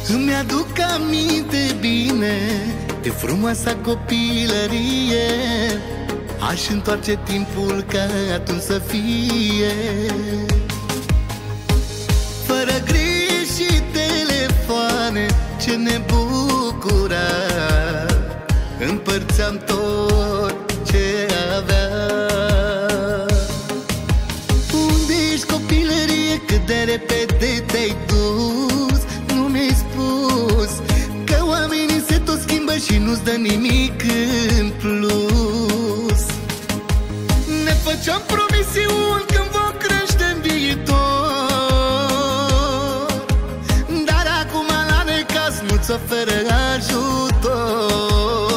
Îmi aduc aminte bine de frumoasa copilărie. Aș întoarce timpul ca atunci să fie, fără griji și telefoane, ce ne bucura. Împărțeam tot ce aveam. Unde ești, copilărie? Cât de repede te-ai dus? Nu mi-ai spus că oamenii se tot schimbă și nu-ți dă nimic în plus. Ne făceam promisiuni când vom crește în viitor, dar acum la necaz nu-ți oferă ajutor.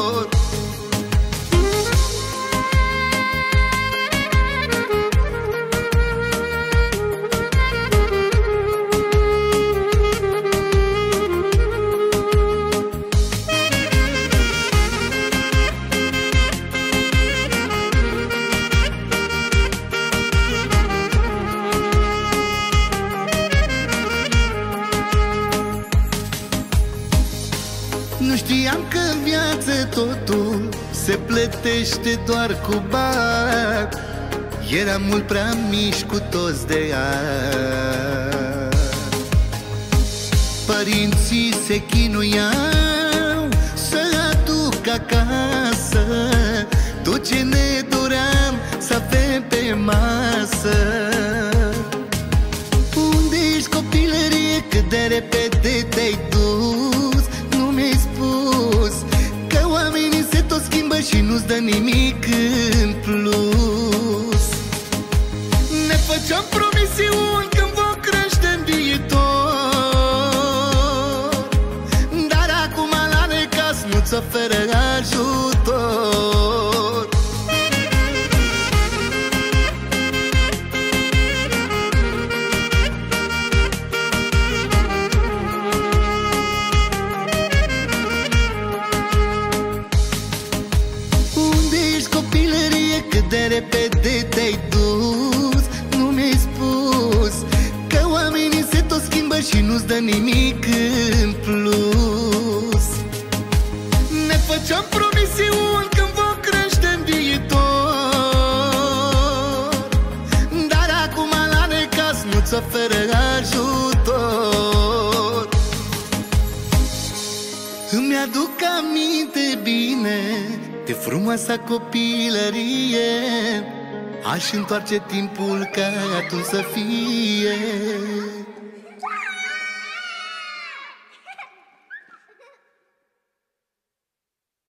Nu știam că în viață totul se plătește doar cu bani. Eram mult prea mici cu toți de ani. Părinții se chinuiau să aduc acasă tot ce ne doream să avem pe masă. Unde ești, copilărie? Cât de repede te-ai dus? Nu mi-ai spus că oamenii se tot schimbă și nu-ți dă nimic în plus. Ne făceam promisiuni când vom crește în viitor, dar acum la necaz nu-ți oferă ajutor. Cât de repede te-ai dus? Nu mi-ai spus că oamenii se tot schimbă și nu-ți dă nimic în plus. Ne făceam promisiuni când vom crește în viitor, dar acum la necaz nu-ți oferă ajutor. Îmi aduc aminte bine de frumoasa copilărie. Aș întoarce timpul ca atunci să fie.